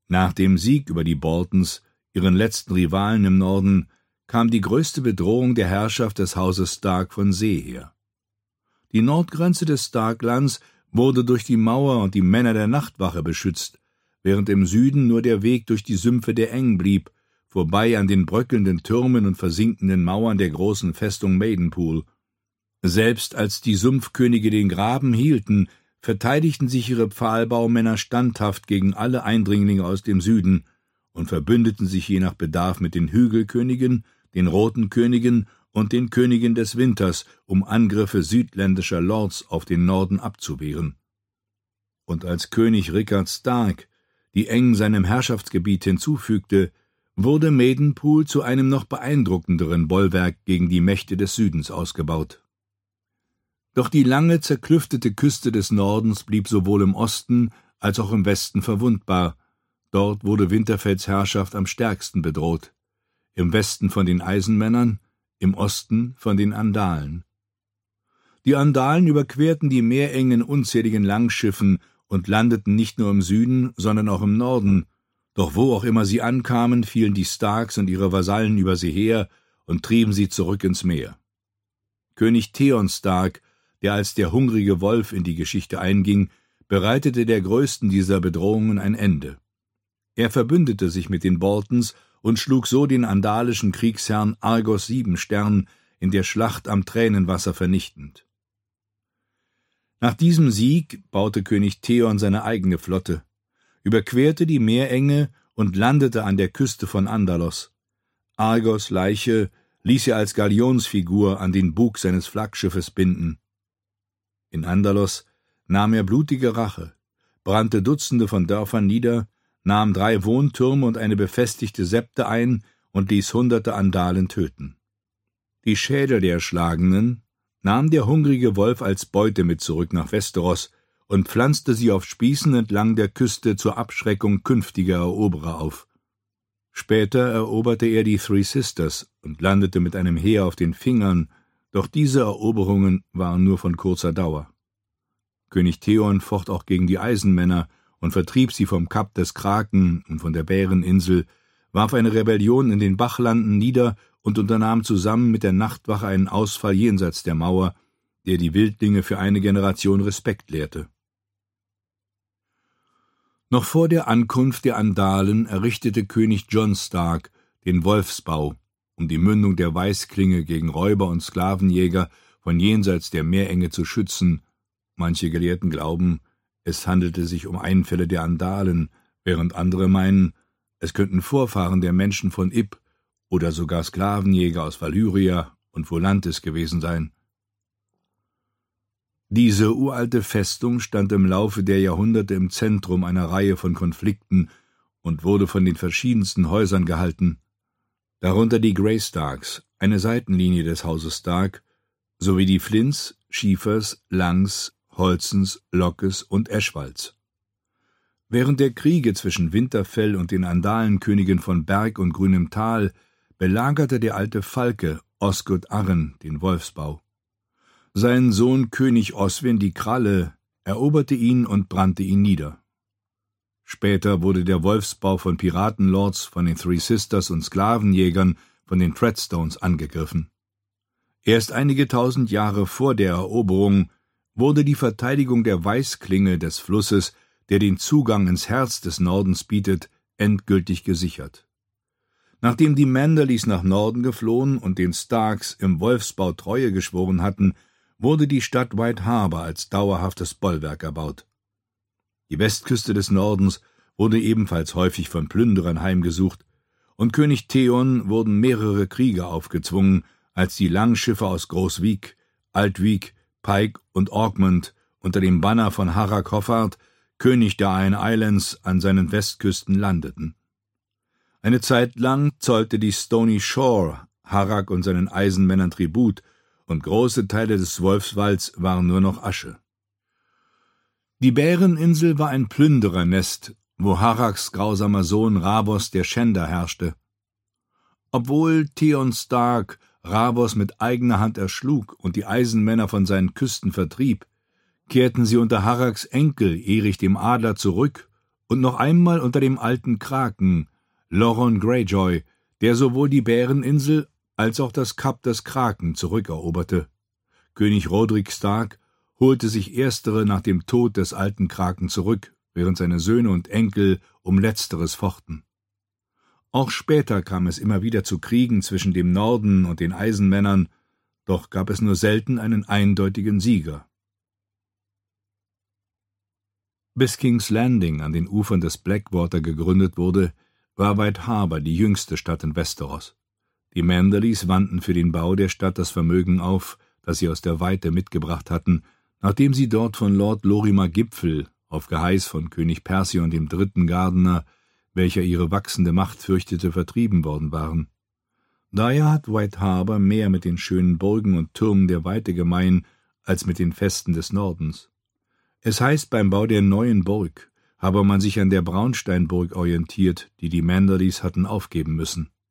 Nach dem Sieg über die Boltons, ihren letzten Rivalen im Norden, kam die größte Bedrohung der Herrschaft des Hauses Stark von See her. Die Nordgrenze des Starklands wurde durch die Mauer und die Männer der Nachtwache beschützt, während im Süden nur der Weg durch die Sümpfe der Eng blieb, vorbei an den bröckelnden Türmen und versinkenden Mauern der großen Festung Maidenpool. Selbst als die Sumpfkönige den Graben hielten, verteidigten sich ihre Pfahlbaumänner standhaft gegen alle Eindringlinge aus dem Süden und verbündeten sich je nach Bedarf mit den Hügelkönigen, den Roten Königen und den Königen des Winters, um Angriffe südländischer Lords auf den Norden abzuwehren. Und als König Rickard Stark die Eng seinem Herrschaftsgebiet hinzufügte, wurde Maidenpool zu einem noch beeindruckenderen Bollwerk gegen die Mächte des Südens ausgebaut. Doch die lange zerklüftete Küste des Nordens blieb sowohl im Osten als auch im Westen verwundbar. Dort wurde Winterfelds Herrschaft am stärksten bedroht. Im Westen von den Eisenmännern, im Osten von den Andalen. Die Andalen überquerten die Meerenge in unzähligen Langschiffen und landeten nicht nur im Süden, sondern auch im Norden. Doch wo auch immer sie ankamen, fielen die Starks und ihre Vasallen über sie her und trieben sie zurück ins Meer. König Theon Stark, der als der hungrige Wolf in die Geschichte einging, bereitete der größten dieser Bedrohungen ein Ende. Er verbündete sich mit den Boltons und schlug so den andalischen Kriegsherrn Argos Siebenstern in der Schlacht am Tränenwasser vernichtend. Nach diesem Sieg baute König Theon seine eigene Flotte, überquerte die Meerenge und landete an der Küste von Andalos. Argos Leiche ließ er als Galionsfigur an den Bug seines Flaggschiffes binden. In Andalos nahm er blutige Rache, brannte Dutzende von Dörfern nieder, nahm 3 Wohntürme und eine befestigte Septe ein und ließ Hunderte Andalen töten. Die Schädel der Erschlagenen nahm der hungrige Wolf als Beute mit zurück nach Westeros und pflanzte sie auf Spießen entlang der Küste zur Abschreckung künftiger Eroberer auf. Später eroberte er die Three Sisters und landete mit einem Heer auf den Fingern, doch diese Eroberungen waren nur von kurzer Dauer. König Theon focht auch gegen die Eisenmänner und vertrieb sie vom Kap des Kraken und von der Bäreninsel, warf eine Rebellion in den Bachlanden nieder und unternahm zusammen mit der Nachtwache einen Ausfall jenseits der Mauer, der die Wildlinge für eine Generation Respekt lehrte. Noch vor der Ankunft der Andalen errichtete König Jon Stark den Wolfsbau, um die Mündung der Weißklinge gegen Räuber und Sklavenjäger von jenseits der Meerenge zu schützen. Manche Gelehrten glauben, es handelte sich um Einfälle der Andalen, während andere meinen, es könnten Vorfahren der Menschen von Ib oder sogar Sklavenjäger aus Valyria und Volantis gewesen sein. Diese uralte Festung stand im Laufe der Jahrhunderte im Zentrum einer Reihe von Konflikten und wurde von den verschiedensten Häusern gehalten, darunter die Greystarks, eine Seitenlinie des Hauses Stark, sowie die Flints, Schiefers, Langs, Holzens, Lockes und Eschwalds. Während der Kriege zwischen Winterfell und den Andalenkönigen von Berg und Grünem Tal belagerte der alte Falke Osgood Arryn den Wolfsbau. Sein Sohn König Oswin die Kralle eroberte ihn und brannte ihn nieder. Später wurde der Wolfsbau von Piratenlords, von den Three Sisters und Sklavenjägern, von den Treadstones angegriffen. Erst einige tausend Jahre vor der Eroberung wurde die Verteidigung der Weißklinge des Flusses, der den Zugang ins Herz des Nordens bietet, endgültig gesichert. Nachdem die Manderlys nach Norden geflohen und den Starks im Wolfsbau Treue geschworen hatten, wurde die Stadt White Harbor als dauerhaftes Bollwerk erbaut. Die Westküste des Nordens wurde ebenfalls häufig von Plünderern heimgesucht, und König Theon wurden mehrere Kriege aufgezwungen, als die Langschiffe aus Großwiek, Altwiek, Pike und Orkmond unter dem Banner von Harrak Hoffart, König der Iron Islands, an seinen Westküsten landeten. Eine Zeit lang zollte die Stony Shore Harrak und seinen Eisenmännern Tribut, und große Teile des Wolfswalds waren nur noch Asche. Die Bäreninsel war ein Plünderernest, wo Harraks grausamer Sohn Ravos der Schänder herrschte. Obwohl Theon Stark Ravos mit eigener Hand erschlug und die Eisenmänner von seinen Küsten vertrieb, kehrten sie unter Harraks Enkel Erich dem Adler zurück und noch einmal unter dem alten Kraken, Loron Greyjoy, der sowohl die Bäreninsel als auch das Kap des Kraken zurückeroberte. König Rodrik Stark holte sich erstere nach dem Tod des alten Kraken zurück, während seine Söhne und Enkel um letzteres fochten. Auch später kam es immer wieder zu Kriegen zwischen dem Norden und den Eisenmännern, doch gab es nur selten einen eindeutigen Sieger. Bis King's Landing an den Ufern des Blackwater gegründet wurde, war White Harbor die jüngste Stadt in Westeros. Die Manderlys wandten für den Bau der Stadt das Vermögen auf, das sie aus der Weite mitgebracht hatten, nachdem sie dort von Lord Lorimer Gipfel, auf Geheiß von König Persion III. Gardener, welcher ihre wachsende Macht fürchtete, vertrieben worden waren. Daher hat White Harbor mehr mit den schönen Burgen und Türmen der Weite gemein, als mit den Festen des Nordens. Es heißt, beim Bau der neuen Burg habe man sich an der Braunsteinburg orientiert, die die Manderlys hatten aufgeben müssen.